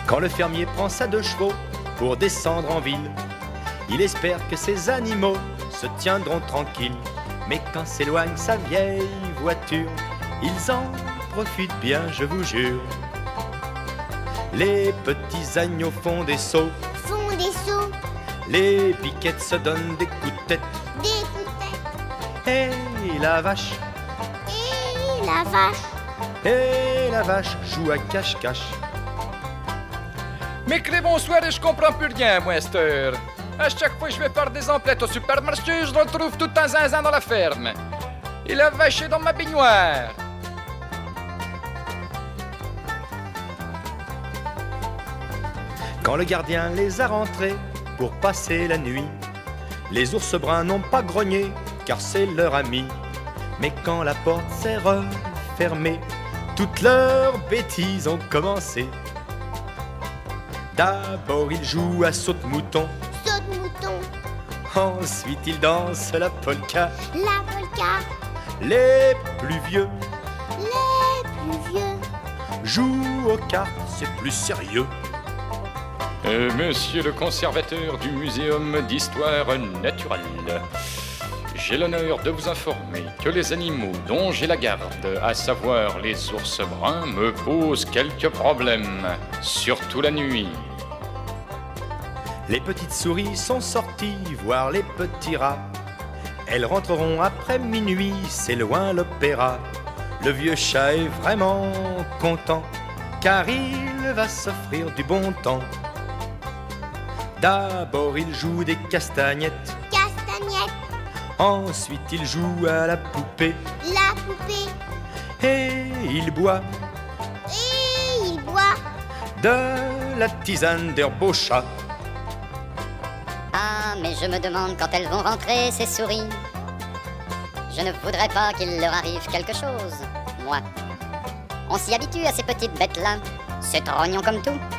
Quand le fermier prend sa 2 chevaux pour descendre en ville, il espère que ses animaux se tiendront tranquilles. Mais quand s'éloigne sa vieille voiture, ils en profitent bien, je vous jure. Les petits agneaux font des sauts, les biquettes se donnent des coups de tête, et la vache, et la vache joue à cache-cache. Mais que bonsoir, et je comprends plus rien, moi, cette heure. À chaque fois que je vais faire des emplettes au supermarché, je retrouve tout un zinzin dans la ferme. Et la vache est dans ma baignoire. Quand le gardien les a rentrés pour passer la nuit, les ours bruns n'ont pas grogné, car c'est leur ami. Mais quand la porte s'est refermée, toutes leurs bêtises ont commencé. D'abord ils jouent à saute-mouton, ensuite ils dansent la polka. Les plus vieux jouent aux cartes, c'est plus sérieux. Monsieur le conservateur du Muséum d'Histoire Naturelle, j'ai l'honneur de vous informer que les animaux dont j'ai la garde, à savoir les ours bruns, me posent quelques problèmes, surtout la nuit. Les petites souris sont sorties voir les petits rats. Elles rentreront après minuit, c'est loin l'opéra. Le vieux chat est vraiment content, car il va s'offrir du bon temps. D'abord il joue des castagnettes, ensuite il joue à la poupée, et il boit de la tisane d'herbe au chat. Ah, mais je me demande quand elles vont rentrer, ces souris. Je ne voudrais pas qu'il leur arrive quelque chose, moi. On s'y habitue à ces petites bêtes-là. C'est trognon comme tout.